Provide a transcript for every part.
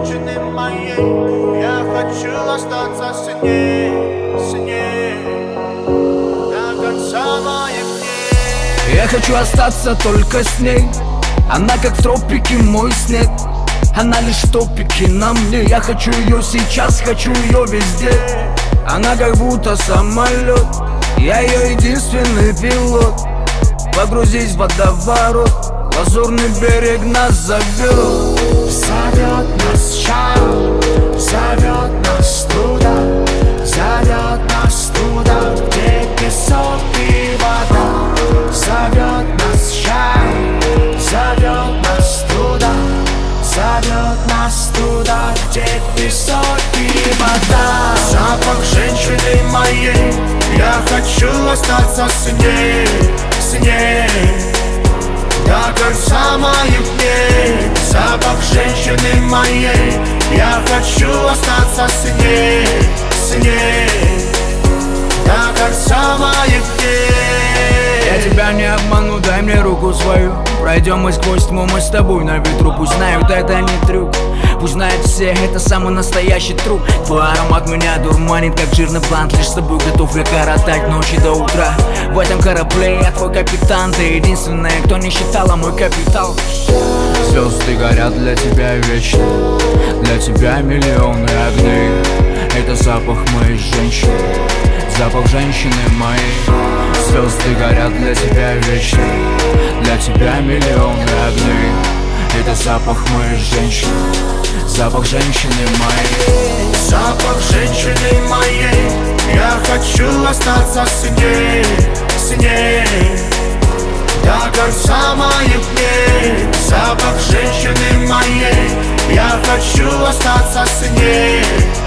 женщины моей. Я хочу остаться с ней, до конца моих дней. Я хочу остаться только с ней. Она как в тропике мой снег. Она лишь в топике на мне. Я хочу ее сейчас, хочу ее везде. Она как будто самолет, я ее единственный пилот. Погрузись в водоворот, лазурный берег нас зовет. Зовет нас шаг, зовет нас туда, зовет нас туда, где песок и вода. Зовет нас шаг, зовет нас туда, зовет нас туда, где песок и вода. Запах женщины моей, я хочу остаться с ней, до конца моих дней. Запах женщины моей, я хочу остаться с ней, до конца моих дней. Я тебя не обману, дай мне руку свою. Пройдем мы сквозь тьму, мы с тобой на ветру. Пусть знают, это не трюк, пусть знают все, это самый настоящий труп. Твой аромат меня дурманит, как жирный блант. Лишь с тобой готов я коротать ночи до утра. В этом корабле я твой капитан. Ты единственная, кто не считала мой капитал. Звезды горят для тебя вечно, для тебя миллионы огней. Это запах моей женщины, запах женщины моей. Звезды горят для тебя вечно, для тебя миллионы огней. Это запах моей женщины, запах женщины моей. Запах женщины моей, я хочу остаться с ней, до конца моих дней. Запах женщины моей, я хочу остаться с ней,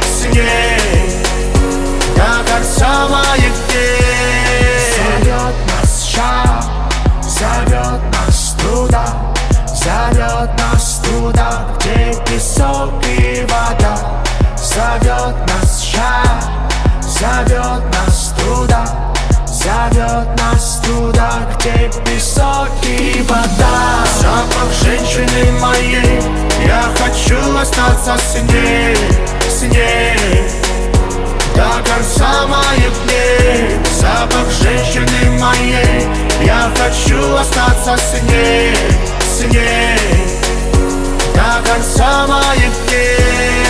до конца моих дней. Зовет нас шаг, зовет нас туда, зовет нас туда, где песок и вода. Зовет нас шаг, зовет нас туда, зовет нас туда, где песок и вода. Запах женщины моей, я хочу остаться с ней, до конца моих дней. Запах женщины моей, я хочу остаться с ней, до конца моих дней.